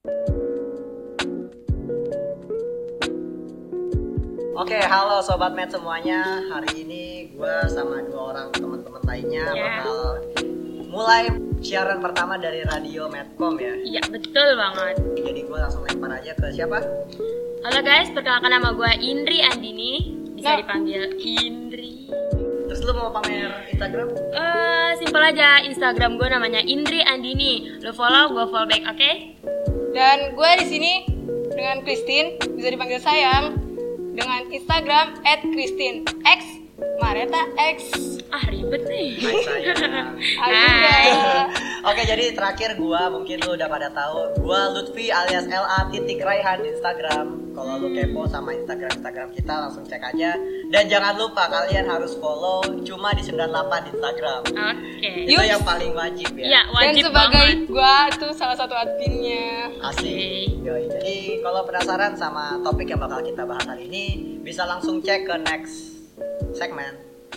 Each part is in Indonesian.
Oke, halo Sobat Med semuanya. Hari ini gue sama dua orang teman-teman lainnya bakal mulai siaran pertama dari Radio Medcom ya. Iya, betul banget. Jadi gue langsung lempar aja ke siapa? Halo guys, perkenalkan nama gue Indri Andini. Bisa dipanggil Indri. Terus lu mau pamer Instagram? Simpel aja, Instagram gue namanya Indri Andini. Lo follow, gue follow back, oke? Dan gue di sini dengan Christine, bisa dipanggil sayang, dengan Instagram @christine_x Mareta X. Ribet nih. Hai sayang. Oke, jadi terakhir gua mungkin lu udah pada tahu, gua Lutfi alias LA.Raihan di Instagram. Kalau lu kepo sama Instagram kita langsung cek aja. Dan jangan lupa kalian harus follow cuma di 98 di Instagram. Oke. Itu yang paling wajib ya. Iya, Dan wajib sebagai banget. gue tuh salah satu adminnya. Asik. Yoi. Jadi kalau penasaran sama topik yang bakal kita bahas hari ini, bisa langsung cek ke next segmen.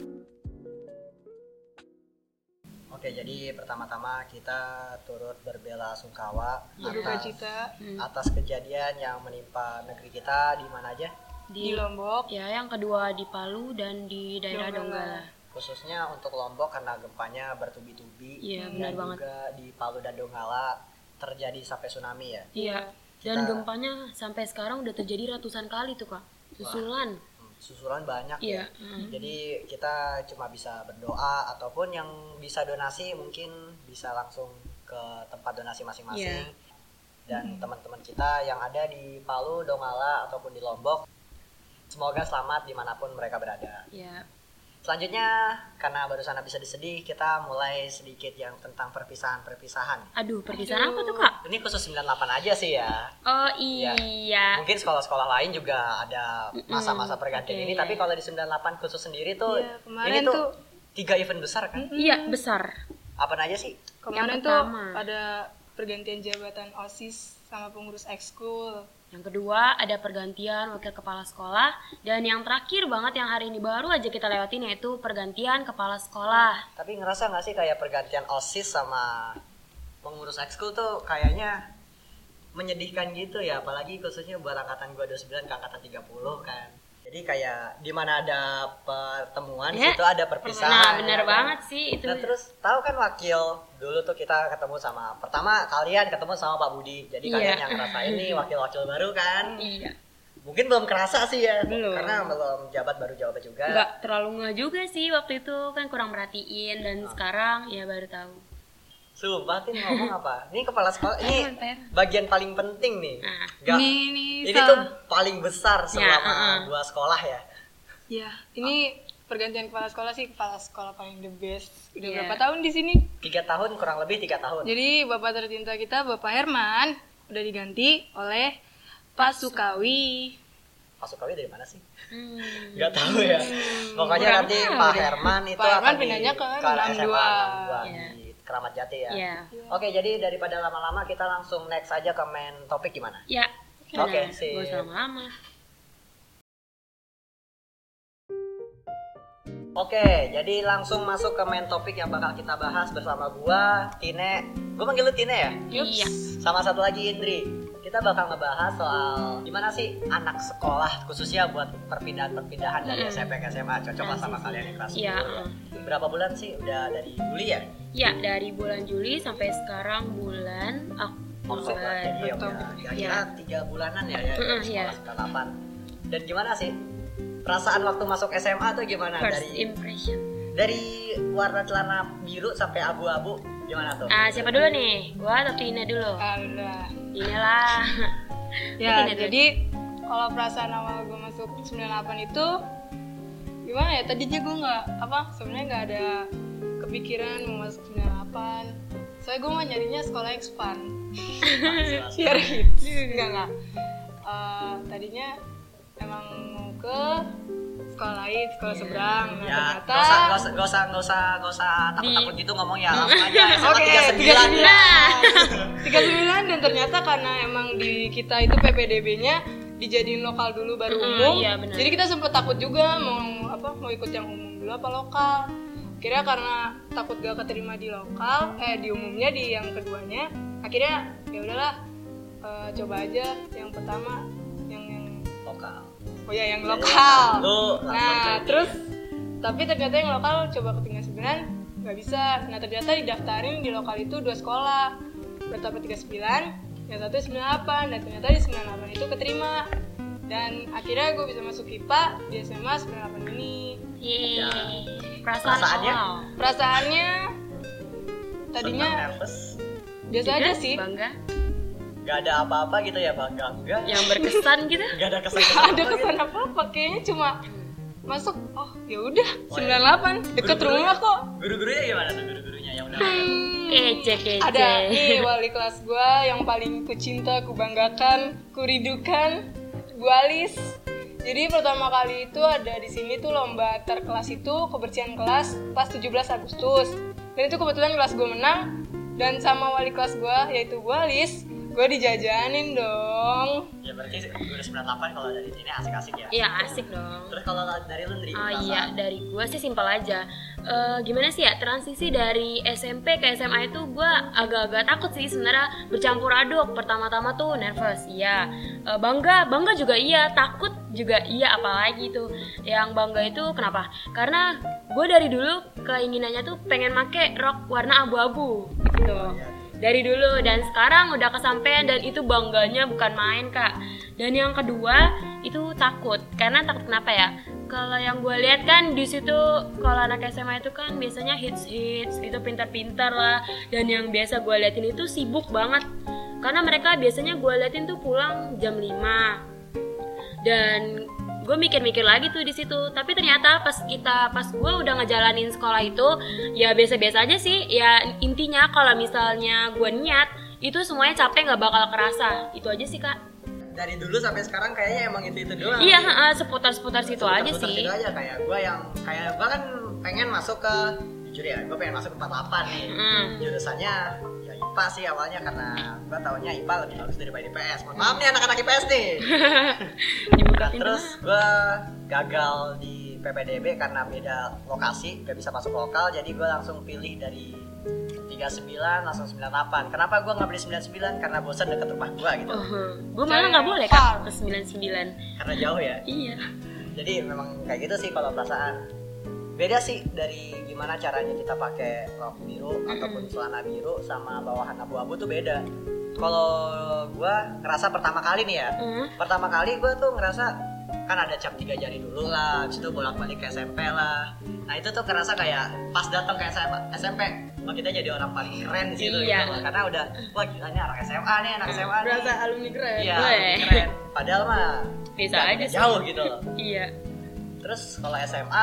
Oke, jadi pertama-tama kita turut berbela-sungkawa atas kejadian yang menimpa negeri kita di mana aja? Di Lombok. Ya, yang kedua di Palu dan di daerah Donggala. Khususnya untuk Lombok karena gempanya bertubi-tubi. Iya, dan benar banget. juga di Palu dan Donggala terjadi sampai tsunami ya. Iya. Dan gempanya sampai sekarang udah terjadi ratusan kali tuh, Kak. Susulan banyak ya. Jadi kita cuma bisa berdoa ataupun yang bisa donasi mungkin bisa langsung ke tempat donasi masing-masing. Dan teman-teman kita yang ada di Palu, Donggala ataupun di Lombok, semoga selamat dimanapun mereka berada. Iya. Selanjutnya, karena barusan habis sedih, kita mulai sedikit yang tentang perpisahan-perpisahan. Perpisahan apa tuh, Kak? Ini khusus 98 aja sih ya. Oh iya. Mungkin sekolah-sekolah lain juga ada masa-masa pergantian ini, tapi kalau di 98 khusus sendiri tuh, ini tuh 3 event besar kan? Iya, besar. Apa aja sih? Kemarin tuh ada pergantian jabatan OSIS sama pengurus ekskul. Yang kedua ada pergantian wakil kepala sekolah. Dan yang terakhir banget yang hari ini baru aja kita lewatin yaitu pergantian kepala sekolah. Tapi ngerasa gak sih kayak pergantian OSIS sama pengurus ekskul tuh kayaknya menyedihkan gitu ya, apalagi khususnya buat angkatan gua 29 ke angkatan 30 kan. Jadi kayak di mana ada pertemuan itu ada perpisahan. Nah, benar banget sih itu. Nah, terus tahu kan wakil dulu tuh kita ketemu sama kalian ketemu sama Pak Budi. Jadi kalian yang ngerasain nih wakil-wakil baru kan? Iya. Mungkin belum kerasa sih ya. Belum. Karena belum baru jabat juga. Enggak terlalu nggak juga sih waktu itu kan kurang merhatiin dan sekarang ya baru tahu. Sumpah Tin ngomong apa? Ini kepala sekolah ini bagian paling penting nih. Ini tuh paling besar selama gua sekolah ya. Ya, ini pergantian kepala sekolah sih kepala sekolah paling the best. Udah berapa tahun di sini? 3 tahun, kurang lebih 3 tahun. Jadi bapak tercinta kita Bapak Herman udah diganti oleh Pak Sukawi. Pak Sukawi dari mana sih? Nggak tahu ya. Pokoknya nanti Pak Herman itu akan pindahnya ke SMA 62 di Keramat Jati ya. Iya. Oke, jadi daripada lama-lama kita langsung next aja ke main topik gimana? Ya. Oke, sip. Gak usah lama-lama. Oke, jadi langsung masuk ke main topik yang bakal kita bahas bersama gua, Tine. Gua manggil lu Tine ya? Iya. Sama satu lagi Indri. Kita bakal ngebahas soal gimana sih anak sekolah khususnya buat perpindahan dari SMP ke SMA. Cocok lah sama kalian yang kelas 10 ya. Berapa bulan sih? Udah dari Juli ya? Ya, dari bulan Juli sampai sekarang bulan Oktober. Jadi kira-kira 3 bulanan ya sekolah 98. Dan gimana sih perasaan waktu masuk SMA tuh gimana? First impression. Dari warna celana biru sampai abu-abu gimana tuh? Siapa dulu nih? Gua atau Tina dulu? Udah. Inilah. Ya, jadi kalau perasaan awal gue masuk 98 itu gimana ya? Tadinya gue sebenarnya nggak ada kepikiran mau masuk 98. Soalnya gue mau nyarinya sekolah expand. Biar hits. Enggak. Tadinya emang mau ke sekolah lain, sekolah seberang. Nah, ya, ternyata nggak usah takut gitu ngomong ya, langsung aja SMA 39 dan ternyata karena emang di kita itu PPDB-nya dijadiin lokal dulu baru umum. Iya, jadi kita sempet takut juga mau ikut yang umum dulu apa lokal. Akhirnya karena takut gak keterima di lokal, di umumnya di yang keduanya, akhirnya ya udahlah coba aja yang pertama yang Lokal. oh ya yang lokal. Lu Nah terus tapi ternyata yang lokal coba ke 39 nggak bisa. Nah ternyata didaftarin di lokal itu 2 sekolah, pertama 39, yang satu 98, dan ternyata di 98 itu keterima. Dan akhirnya gue bisa masuk IPA di SMA 98 ini. Yeay. Perasaannya? Perasaannya tadinya senang, nervous, biasa aja sih. Bangga. gak ada apa-apa gitu ya, bangga enggak? Yang berkesan gitu. Gak ada kesan Gak ada kesan apa-apa, kayaknya cuma masuk, oh ya udah 98 deket rumah kok. Guru-gurunya gimana tuh, guru-gurunya yang udah Kece. Ada nih wali kelas gue yang paling kucinta, kubanggakan, kuridukan, Bu Alis. Jadi pertama kali itu ada di sini tuh lomba antar kelas itu kebersihan kelas pas 17 Agustus. Dan itu kebetulan kelas gue menang, dan sama wali kelas gue yaitu Bu Alis, gue dijajanin dong. Ya berarti guru 98 kalau dari sini asik-asik ya? Iya asik dong. Terus kalau dari lu Ndri? Oh iya, dari gue sih simpel aja. Gimana sih ya, transisi dari SMP ke SMA itu gue agak-agak takut sih sebenarnya, bercampur aduk. Pertama-tama tuh nervous, iya. Bangga juga iya, takut juga iya, apalagi tuh. Yang bangga itu kenapa? Karena gue dari dulu keinginannya tuh pengen make rok warna abu-abu gitu. Dari dulu, dan sekarang udah kesampaian, dan itu bangganya bukan main Kak. Dan yang kedua itu takut, karena takut kenapa ya? Kalau yang gue lihat kan di situ kalau anak SMA itu kan biasanya hits gitu, pintar-pintar lah, dan yang biasa gue liatin itu sibuk banget, karena mereka biasanya gue liatin tuh pulang jam 5. Dan gue mikir-mikir lagi tuh di situ, tapi ternyata pas gue udah ngejalanin sekolah itu ya biasa-biasa aja sih. Ya intinya kalau misalnya gue niat itu semuanya capek nggak bakal kerasa, itu aja sih Kak. Dari dulu sampai sekarang kayaknya emang itu doang. Iya, seputar situ aja sih. Situ aja kayak gue kan pengen masuk ke, jujur ya, gue pengen masuk ke 48 nih. Jurusannya ya IPA sih awalnya, karena gue taunya IPA lebih bagus daripada IPS. Mohon maaf nih anak-anak IPS nih. Nah, terus gue gagal di PPDB karena beda lokasi, gak bisa masuk lokal, jadi gue langsung pilih dari 39 langsung 98. Kenapa gue nggak beli 99? Karena bosan deket rumah gue gitu. Gue malah nggak boleh Kak ke 99. Karena jauh ya. Iya. Jadi memang kayak gitu sih kalau perasaan. Beda sih dari gimana caranya kita pakai rok biru ataupun celana biru sama bawahan abu-abu tuh beda. Kalau gue ngerasa pertama kali nih ya, pertama kali gue tuh ngerasa kan ada cap 3 jari dulu lah, habis itu bolak-balik ke SMP lah. Nah itu tuh ngerasa kayak pas datang ke SMP, wah kita jadi orang paling keren di situ gitu. Karena udah, wah gila nih anak SMA nih, Berasa alumni keren. Iya, keren. Padahal mah bisa aja sih. Jauh gitu loh. Iya. Terus kalau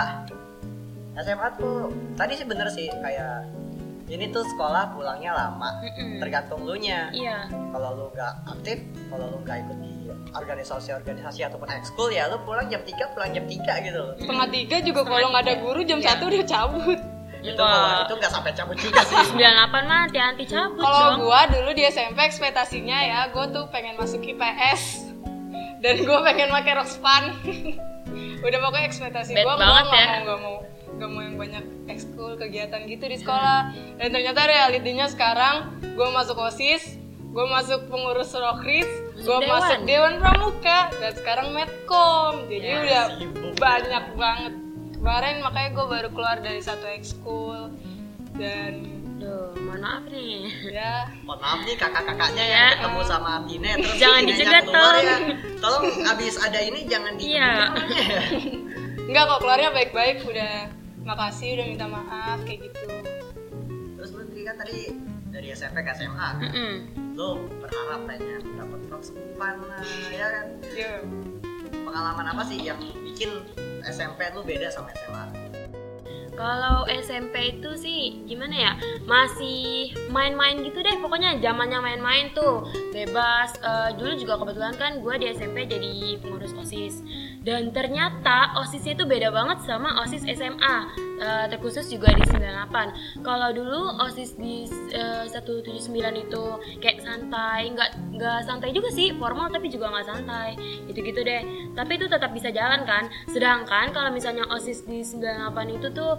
SMA tuh tadi sih bener sih, kayak ini tuh sekolah pulangnya lama, tergantung lu nya. Iya. Kalau lu nggak aktif, kalau lu nggak ikut di organisasi ataupun ekskul, ya lu pulang jam 3, pulang jam 3 gitu loh. Setengah 3 juga kalau nggak ada guru jam 1 udah cabut. Itu nggak sampai cabut juga sih. 98 mah anti cabut. Kalau gua dulu di SMP ekspektasinya ya, gua tuh pengen masuk IPS dan gua pengen pakai rok span. Udah pokoknya ekspektasi gua nggak mau yang banyak ekskul kegiatan gitu di sekolah. Dan ternyata realitinya sekarang gua masuk OSIS, gua masuk pengurus Rokris, gua masuk Dewan Pramuka, dan sekarang Medcom. Jadi udah banyak banget. Kemarin makanya gue baru keluar dari satu ekskul. Dan mohon maaf nih. Ya. Mohon maaf nih kakak-kakaknya yang ketemu sama Tine, terus jangan dijegat tolong. Ya. Tolong abis ada ini jangan di. Enggak kok, keluarnya baik-baik, udah makasih, udah minta maaf kayak gitu. Terus lu kan tadi dari SMP ke SMA kan? Lu berharap pengen dapat rok span ya kan? Iya. Pengalaman apa sih yang bikin SMP lu beda sama SMA? Kalau SMP itu sih gimana ya, masih main-main gitu deh, pokoknya zamannya main-main tuh bebas. Dulu juga kebetulan kan gue di SMP jadi pengurus OSIS, dan ternyata OSIS itu beda banget sama OSIS SMA, terkhusus juga di 98. Kalau dulu OSIS di 179 itu kayak santai, nggak santai juga sih, formal tapi juga nggak santai, gitu-gitu deh. Tapi itu tetap bisa jalan kan. Sedangkan kalau misalnya OSIS di 98 itu tuh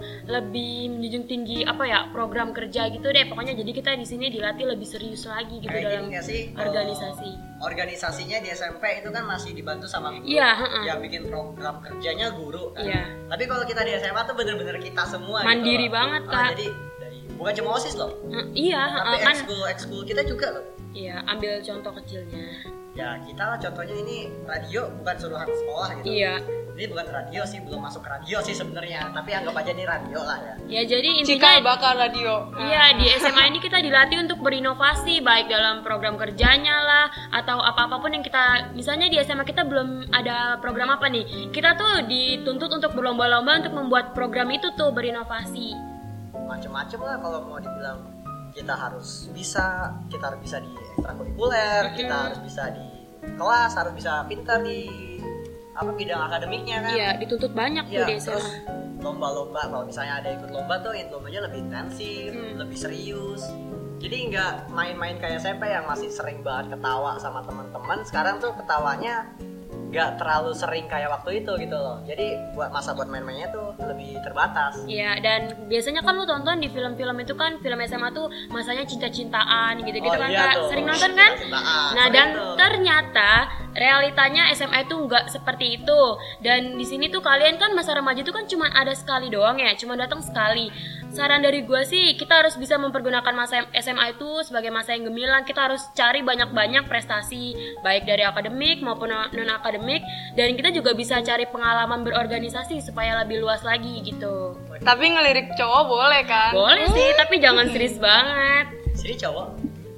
lebih menjunjung tinggi program kerja gitu deh. Pokoknya jadi kita di sini dilatih lebih serius lagi gitu dalam organisasi. Organisasinya di SMP itu kan masih dibantu sama guru. Iya, yang bikin program kerjanya guru kan. Iya. Tapi kalau kita di SMA tuh bener-bener kita semua mandiri gitu banget, Kak. Jadi bukan cuma OSIS loh. Iya, tapi kan ekskul kita juga loh. Iya, ambil contoh kecilnya. Ya kita lah contohnya ini radio bukan suruhan sekolah gitu. Iya. Ini bukan radio sih, belum masuk ke radio sih sebenarnya. Tapi anggap aja ini radio lah ya. Ya jadi Cikal intinya bakal radio. Iya, di SMA ini kita dilatih untuk berinovasi baik dalam program kerjanya lah atau apa-apapun yang kita, misalnya di SMA kita belum ada program apa nih. Kita tuh dituntut untuk berlomba-lomba untuk membuat program itu tuh berinovasi. Macem-macem lah kalau mau dibilang. Kita harus bisa di ekstrakurikuler, kita harus bisa di kelas, harus bisa pintar di bidang akademiknya kan. Iya, dituntut banyak tuh di SMA. Terus lomba-lomba, kalau misalnya ada ikut lomba tuh lombanya lebih intensif, lebih serius. Jadi nggak main-main kayak SMP yang masih sering banget ketawa sama teman-teman. Sekarang tuh ketawanya nggak terlalu sering kayak waktu itu gitu loh. Jadi buat main-mainnya tuh lebih terbatas. Iya, dan biasanya kan lu tonton di film-film itu kan, film SMA tuh masanya cinta-cintaan gitu-gitu kan, iya Kak. tuh. Sering nonton kan? Nah, dan tuh. ternyata realitanya SMA itu nggak seperti itu. Dan di sini tuh kalian kan masa remaja itu kan cuma ada sekali doang ya, cuma datang sekali. Saran dari gue sih, kita harus bisa mempergunakan masa SMA itu sebagai masa yang gemilang. Kita harus cari banyak-banyak prestasi, baik dari akademik maupun non-akademik. Dan kita juga bisa cari pengalaman berorganisasi supaya lebih luas lagi gitu. Tapi ngelirik cowok boleh kan? Boleh sih, tapi jangan serius banget. Sini cowok.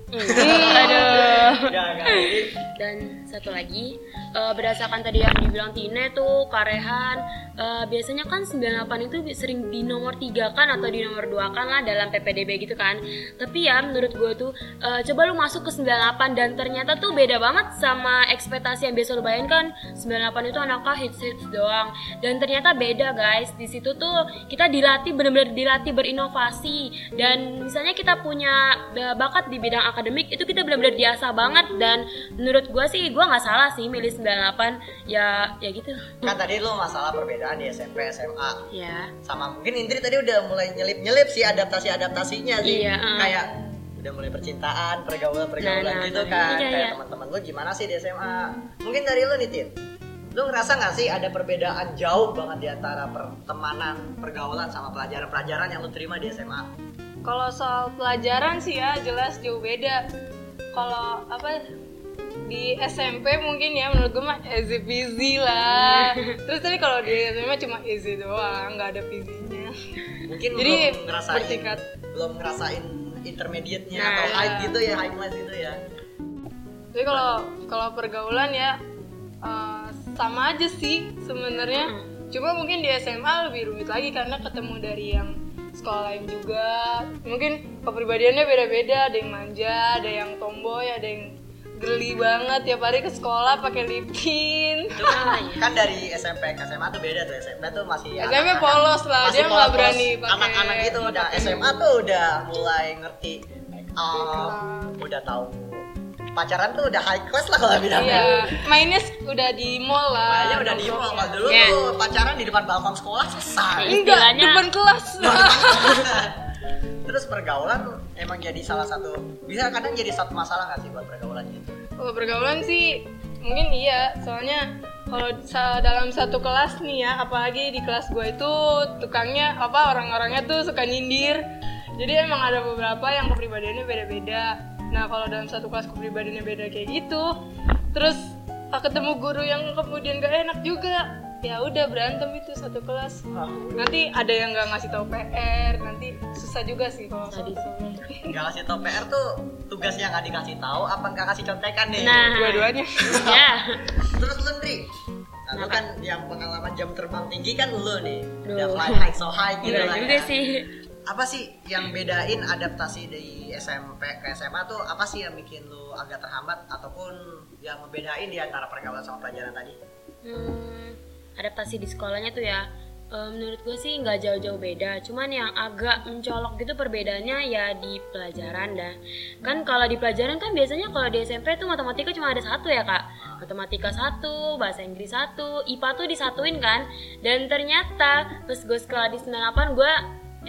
Aduh. Jangan. Dan satu lagi, berdasarkan tadi yang dibilang Tine tuh, Karehan, biasanya kan 98 itu sering di nomor 3 kan atau di nomor 2 kan lah dalam PPDB gitu kan. Tapi ya menurut gue tuh, coba lu masuk ke 98 dan ternyata tuh beda banget sama ekspektasi yang biasa lu bayangkan. 98 itu anaknya hits doang. Dan ternyata beda guys, di situ tuh kita benar-benar dilatih berinovasi. Dan misalnya kita punya bakat di bidang akademik, itu kita benar-benar diasah banget. Dan menurut gue sih, gue nggak salah sih milih 98, ya gitu. Kan tadi lu masalah perbedaan di SMP SMA. Ya. Sama mungkin Indri tadi udah mulai nyelip sih adaptasinya sih. Iya, Kayak udah mulai percintaan, pergaulan gitu kan. Kayak teman-teman lu gimana sih di SMA? Mungkin dari lu nih Tin. Lu ngerasa nggak sih ada perbedaan jauh banget di antara pertemanan, pergaulan sama pelajaran-pelajaran yang lu terima di SMA? Kalau soal pelajaran sih ya jelas jauh beda. Kalau di SMP mungkin ya menurut gue mah easy peasy lah. Terus tapi kalau di SMA cuma easy doang, nggak ada peasy-nya. Mungkin jadi belum ngerasain intermediate-nya atau high gitu ya, high class gitu ya. Jadi kalau pergaulan ya sama aja sih sebenarnya. Cuma mungkin di SMA lebih rumit lagi karena ketemu dari yang sekolah lain juga. Mungkin kepribadiannya beda-beda, ada yang manja, ada yang tomboy, ada yang geli banget tiap hari ke sekolah pakai lip tint. Kan dari SMP ke SMA tuh beda tuh. SMP tuh masih SMP polos lah, dia nggak berani pakai anak-anak gitu. Udah SMA tuh udah mulai ngerti make up, udah tahu pacaran tuh udah high class lah kalau bilangnya. Iya, mainnya udah di mall lah. Mainnya udah di mall. Kalau dulu tuh pacaran di depan balkon sekolah selesai. Enggak, depan kelas. Terus pergaulan emang jadi salah satu, bisa kadang jadi satu masalah nggak sih buat pergaulan gitu? Kalau pergaulan sih mungkin iya, soalnya kalau dalam satu kelas nih ya, apalagi di kelas gue itu tukangnya orang-orangnya tuh suka nyindir. Jadi emang ada beberapa yang kepribadiannya beda-beda. Nah kalau dalam satu kelas kepribadiannya beda kayak gitu, terus ketemu guru yang kemudian gak enak juga, ya udah berantem itu satu kelas. Nanti ada yang nggak ngasih tahu PR, nanti susah juga sih kalau nggak ngasih tahu PR tuh tugas yang nggak dikasih tahu apa nggak kasih contekan nih? Nah, dua-duanya. Ya. Terus lu Ndri, lu kan yang pengalaman jam terbang tinggi kan lu nih, udah fly high so high gitu lah. Juga sih. Apa sih yang bedain adaptasi dari SMP ke SMA tuh, apa sih yang bikin lu agak terhambat ataupun yang membedain di antara pergaulan sama pelajaran tadi? Adaptasi di sekolahnya tuh ya, menurut gue sih nggak jauh-jauh beda, cuman yang agak mencolok gitu perbedaannya ya di pelajaran dah. Kan kalau di pelajaran kan biasanya kalau di SMP tuh matematika cuma ada satu ya kak. matematika 1, bahasa Inggris 1, IPA tuh disatuin kan. Dan ternyata pas gue sekolah di 98 gue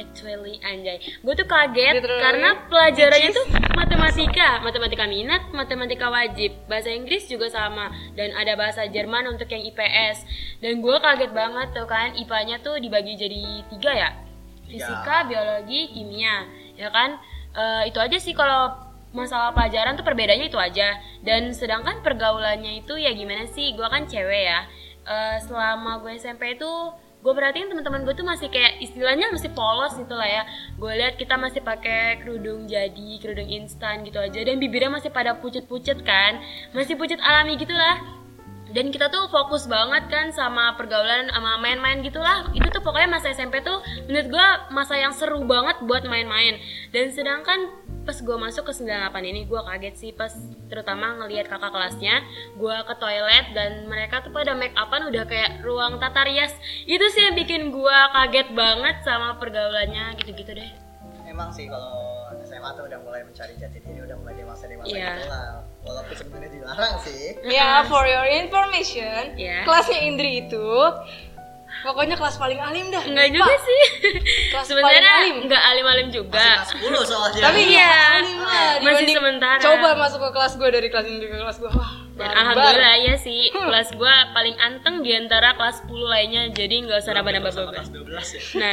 gue tuh kaget karena pelajarannya tuh matematika minat, matematika wajib, bahasa Inggris juga sama, dan ada bahasa Jerman untuk yang IPS. Dan gue kaget banget tuh kan, IPA-nya tuh dibagi jadi 3 ya, fisika, biologi, kimia, ya kan. Itu aja sih kalau masalah pelajaran tuh perbedaannya itu aja. Dan sedangkan pergaulannya itu ya gimana sih, gue kan cewek ya. Selama gue SMP tuh gue perhatiin teman-teman gue tuh masih kayak istilahnya masih polos gitu lah ya. Gue lihat kita masih pakai kerudung instan gitu aja, dan bibirnya masih pada pucet-pucet kan, masih pucet alami gitulah. Dan kita tuh fokus banget kan sama pergaulan, sama main-main gitulah. Itu tuh pokoknya masa SMP tuh menurut gue masa yang seru banget buat main-main. Dan sedangkan pas gue masuk ke 98 ini gue kaget sih, pas terutama ngelihat kakak kelasnya. Gue ke toilet dan mereka tuh pada make upan udah kayak ruang tata rias. Itu sih yang bikin gue kaget banget sama pergaulannya gitu-gitu deh. Emang sih kalau SMA tuh udah mulai mencari jati diri, udah mulai dewasa gitu lah. Walaupun sebenarnya dilarang sih. Ya, for your information, kelasnya Indri itu pokoknya kelas paling alim dah. Enggak juga sih. Sebenarnya enggak alim-alim juga. Masih kelas 10 soalnya. Tapi alim lah. Masih sementara. Coba masuk ke kelas gue, dari kelas Indri ke kelas gue. Wah, dan alhamdulillah ya sih, kelas gue paling anteng di antara kelas 10 lainnya. Jadi enggak usah nambah-nambah beban. Kelas 12 ya. Nah,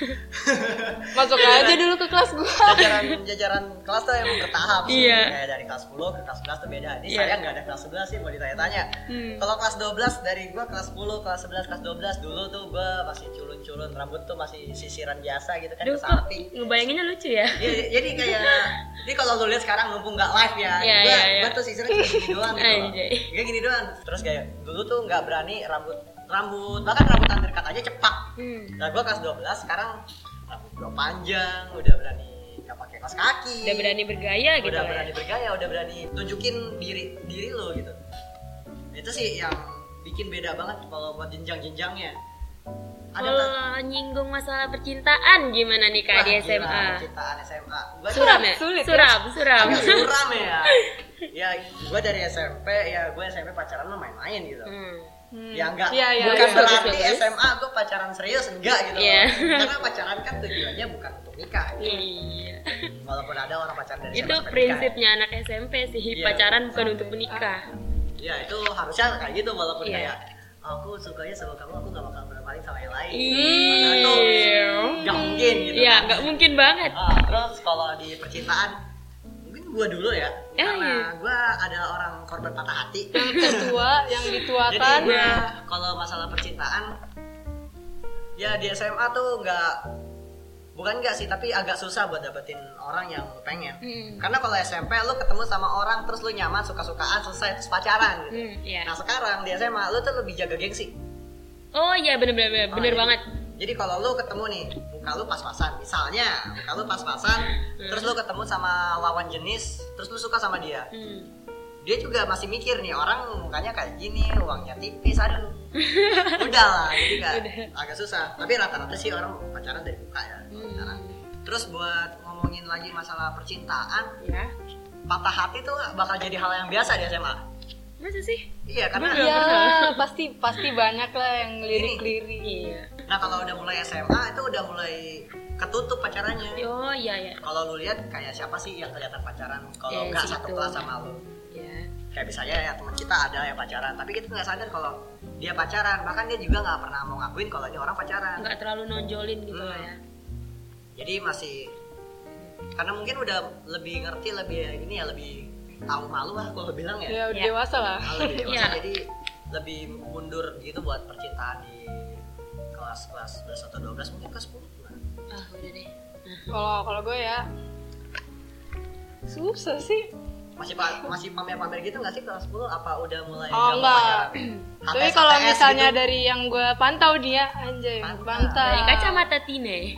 masuk aja dulu ke kelas gue. Jajaran kelas tuh emang bertahap sih. Iya. Kayak dari kelas 10 ke kelas 11 tuh beda. Ini saya nggak ada kelas 11 sih, mau ditanya-tanya. Kalau kelas 12 dari gua kelas 10, kelas 11, kelas 12 dulu tuh gua masih culun-culun, rambut tuh masih sisiran biasa gitu kan, ke samping. Ngebayanginnya lucu ya. Iya, jadi kayak ini kalau lu lihat sekarang mumpung nggak live ya, gua tuh sisirnya cuma gini doang gitu. Kayak gini doang. Terus kayak dulu tuh nggak berani rambut bahkan rambut undercut aja cepak. Nah gua kelas 12 sekarang rambut gua panjang, udah berani nggak pakai kaos kaki, udah berani bergaya gitu, udah berani bergaya, udah berani tunjukin diri lo gitu. Itu sih yang bikin beda banget kalau buat jenjang-jenjangnya. Kalau nyinggung masalah percintaan gimana nih Kak di SMA? Percintaan SMA gua suram ya? Sulit suram agak suram ya. Ya gua dari SMP pacaran mah main-main gitu. Ya enggak, bukan berarti SMA gue pacaran serius, enggak gitu loh. Karena pacaran kan tujuannya bukan untuk nikah gitu. Iya. Walaupun ada orang pacaran dari itu SMA prinsipnya anak SMP sih, pacaran bukan untuk menikah. Ya itu harusnya kayak gitu, walaupun kayak aku sukanya sama kamu, aku gak bakal berpaling sama yang lain. Itu gak mungkin gitu. Iya, gak mungkin banget. Terus kalau di percintaan gue dulu ya, karena gue adalah orang korban patah hati, yang tertua, yang dituakan. Jadi gue kalau masalah percintaan ya di SMA tuh bukan nggak sih, tapi agak susah buat dapetin orang yang lu pengen. Karena kalau SMP lu ketemu sama orang terus lu nyaman, suka-sukaan, selesai, terus pacaran gitu. Nah sekarang di SMA lu tuh lebih jaga gengsi. Oh iya, bener banget. Jadi kalau lu ketemu nih, muka lu pas-pasan, misalnya muka lu pas-pasan, terus lu ketemu sama lawan jenis, terus lu suka sama dia, dia juga masih mikir nih, orang mukanya kayak gini, uangnya tipis, aduh, udah lah, jadi agak susah. Tapi rata-rata sih orang pacaran dari muka ya. Terus buat ngomongin lagi masalah percintaan, patah hati tuh bakal jadi hal yang biasa di SMA. Masa sih? Iya, karena pasti banyak lah yang lirik-lirik. Iya. Nah kalau udah mulai SMA itu udah mulai ketutup pacarannya. Oh iya. Kalau lu lihat kayak siapa sih yang kelihatan pacaran kalau nggak satu kelas sama lu? Iya. Kayak misalnya ya teman kita ada yang pacaran, tapi kita nggak sadar kalau dia pacaran, bahkan dia juga nggak pernah mau ngakuin kalau ini orang pacaran. Nggak terlalu nonjolin gitu lah ya. Jadi masih karena mungkin udah lebih ngerti, lebih tahu malu lah kalau bilang ya. Ya udah dewasa lah. Lebih dewasa, jadi lebih mundur gitu buat percintaan di kelas 11 atau 12, mungkin kelas 10 gimana? Udah deh. Kalau gue ya susah sih. Masih pamer-pamer gitu nggak sih kelas 10? Apa udah mulai? Enggak. Tapi kalau misalnya gitu? Dari yang gue pantau dia, anjay, pantau. Dari kacamata Tine.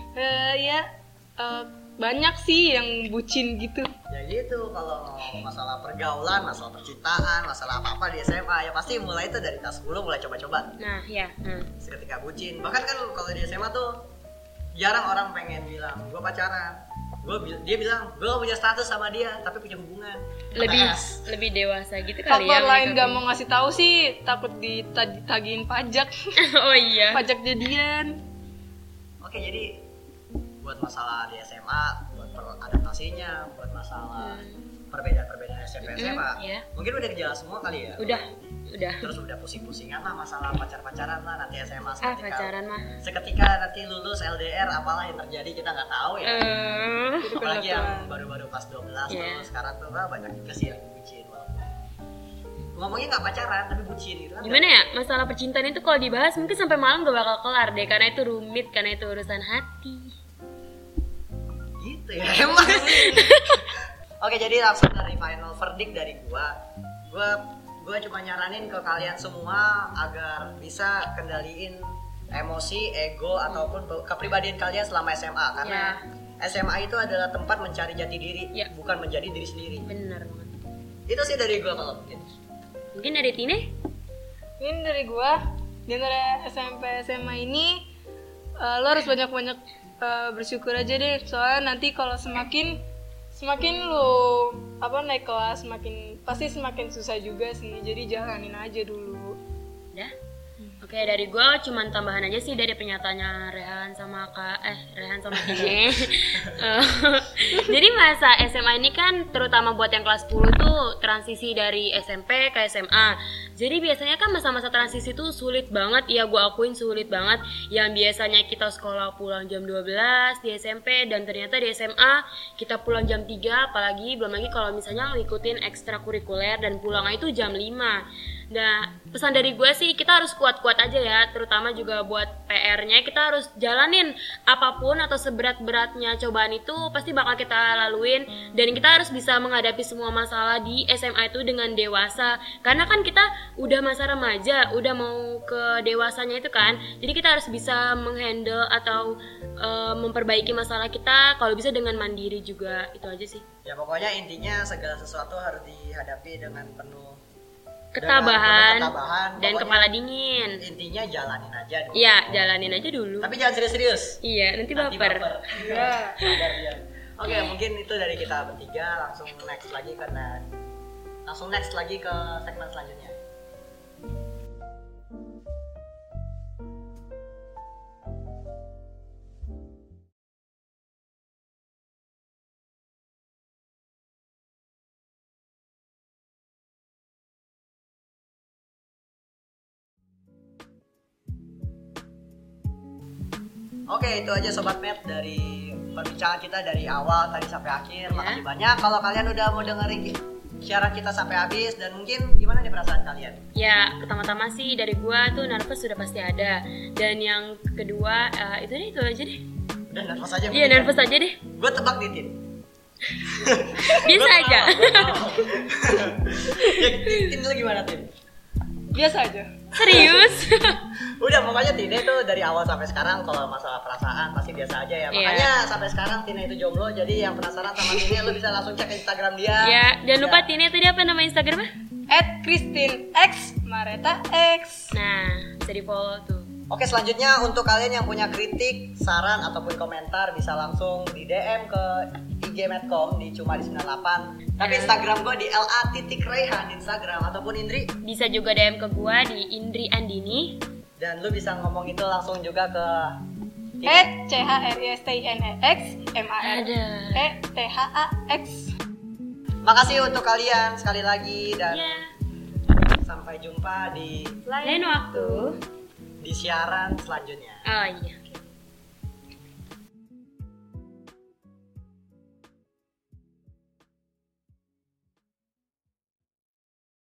Banyak sih yang bucin gitu. Ya gitu, kalau masalah pergaulan, masalah percintaan, masalah apa-apa di SMA ya pasti mulai itu dari kelas 10 mulai coba-coba. Nah, iya. Ketika bucin. Bahkan kan kalau di SMA tuh jarang orang pengen bilang gue pacaran. Dia bilang gue gak punya status sama dia tapi punya hubungan. Lebih dewasa gitu kali ya. Faktor lain gak mau ngasih tahu sih takut ditagihin pajak. Oh iya. Pajak jadian. Oke, jadi buat masalah di SMA, buat adaptasinya, buat masalah perbedaan SMP SMA, iya. mungkin udah jelas semua kali ya. Udah. Terus udah pusing-pusingan lah masalah pacaran lah nanti SMA Pacaran mah. seketika nanti lulus LDR apalah yang terjadi kita nggak tahu ya. Apalagi yang baru-baru pas 12 tuh sekarang tuh banyak juga sih yang bucin. Ngomongnya nggak pacaran tapi bucin gitu kan. Gimana ya, masalah percintaan itu kalau dibahas mungkin sampai malam gak bakal kelar deh, karena itu rumit, karena itu urusan hati. Gitu ya emang sih. Oke, jadi langsung dari final verdict dari gue cuma nyaranin ke kalian semua agar bisa kendaliin emosi, ego ataupun kepribadian kalian selama SMA, karena SMA itu adalah tempat mencari jati diri, bukan menjadi diri sendiri. Bener banget. Itu sih dari gue kalau mungkin dari Tine? Mungkin dari gue di antara SMP SMA ini lo harus banyak-banyak bersyukur aja deh, soalnya nanti kalau semakin lo naik kelas pasti semakin susah juga sih, jadi jalanin aja dulu ya. Oke, dari gue cuman tambahan aja sih dari pernyataannya Rehan sama Tine. Jadi masa SMA ini kan terutama buat yang kelas 10 tuh transisi dari SMP ke SMA. Jadi biasanya kan masa-masa transisi tuh sulit banget, ya gue akuin sulit banget. Yang biasanya kita sekolah pulang jam 12 di SMP, dan ternyata di SMA kita pulang jam 3, apalagi belum lagi kalau misalnya ngikutin ekstrakurikuler dan pulangnya itu jam 5. Nah, pesan dari gue sih kita harus kuat-kuat aja ya, terutama juga buat PR-nya kita harus jalanin apapun atau seberat-beratnya cobaan itu pasti bakal kita laluin, dan kita harus bisa menghadapi semua masalah di SMA itu dengan dewasa, karena kan kita udah masa remaja, udah mau ke dewasanya itu kan, jadi kita harus bisa menghandle atau memperbaiki masalah kita kalau bisa dengan mandiri juga. Itu aja sih ya, pokoknya intinya segala sesuatu harus dihadapi dengan penuh ketabahan dan pokoknya kepala dingin. Intinya jalanin aja dulu. Iya, jalanin aja dulu. Tapi jangan serius-serius. Iya, nanti baper. Iya. Oke, mungkin itu dari kita bertiga. Langsung next lagi ke segmen selanjutnya. Oke, itu aja Sobat Med dari perbincangan kita dari awal tadi sampai akhir. Makasih banyak kalau kalian udah mau dengerin siaran kita sampai habis. Dan mungkin gimana nih perasaan kalian? Ya, pertama-tama sih dari gua tuh nervous sudah pasti ada. Dan yang kedua, itu aja deh. Udah nervous aja? Iya, nervous aja deh. Gue tebak Titin. Biasa aja. Ya, Titin lu gimana, Tin? Biasa aja. Serius? Udah, pokoknya Tine tuh dari awal sampai sekarang kalau masalah perasaan pasti biasa aja ya. Makanya sampai sekarang Tine itu jomblo. Jadi yang penasaran sama Tine lu bisa langsung cek Instagram dia. Ya, jangan lupa Tine tadi apa nama Instagramnya? @christinex_mareta_x. Nah, bisa di follow tuh. Oke, selanjutnya untuk kalian yang punya kritik, saran ataupun komentar bisa langsung di DM ke IG Medcom di Cuma di 98. Tapi Instagram gue di LA.Rehan di Instagram, ataupun Indri bisa juga DM ke gue di Indri Andini. Dan lu bisa ngomong itu langsung juga ke @CHRISTINEX_MARETHAX. Makasih untuk kalian sekali lagi, dan sampai jumpa di lain waktu di siaran selanjutnya. Oh iya.